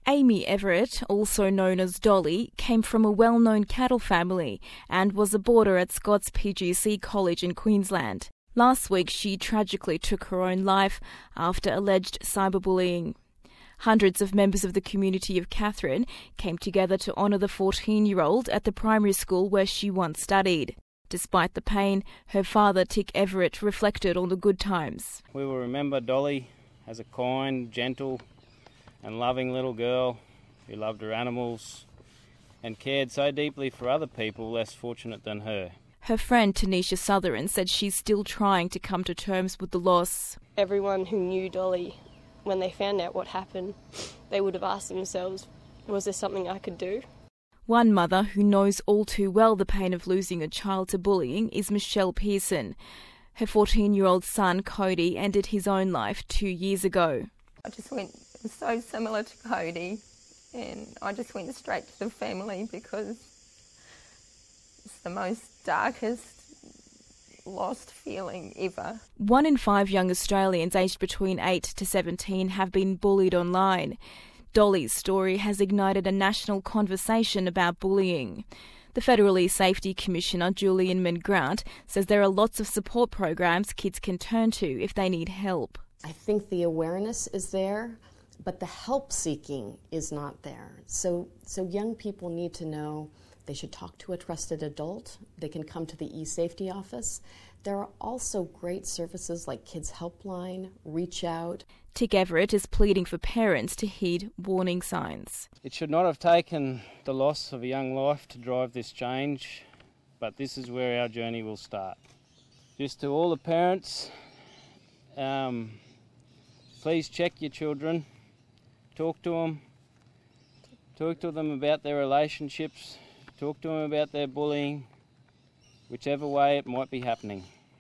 Amy Everett, also known as Dolly, came from a well-known cattle family and was a boarder at Scott's PGC College in Queensland. Last week, she tragically took her own life after alleged cyberbullying. Hundreds of members of the community of Katherine came together to honour the 14-year-old at the primary school where she once studied. Despite the pain, her father, Tick Everett, reflected on the good times. We will remember Dolly as a kind, gentle and loving little girl who loved her animals and cared so deeply for other people less fortunate than her. Her friend Tanisha Sutherland said she's still trying to come to terms with the loss. Everyone who knew Dolly, when they found out what happened, they would have asked themselves, was there something I could do? One mother who knows all too well the pain of losing a child to bullying is Michelle Pearson. Her 14-year-old son, Cody, ended his own life 2 years ago. I just went so similar to Cody, and I just went straight to the family because it's the most darkest lost feeling ever. 1 in 5 young Australians aged between 8 to 17 have been bullied online. Dolly's story has ignited a national conversation about bullying. The Federal Safety Commissioner, Julian Mangrant, says there are lots of support programs kids can turn to if they need help. I think the awareness is there, but the help seeking is not there. So young people need to know they should talk to a trusted adult. They can come to the eSafety office. There are also great services like Kids Helpline, Reach Out. Tick Everett is pleading for parents to heed warning signs. It should not have taken the loss of a young life to drive this change, but this is where our journey will start. Just to all the parents, please check your children, talk to them about their relationships, talk to them about their bullying, whichever way it might be happening.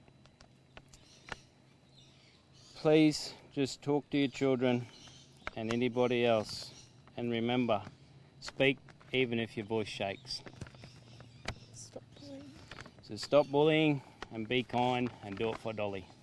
Please just talk to your children and anybody else, and remember, speak even if your voice shakes. Stop bullying. So stop bullying and be kind and do it for Dolly.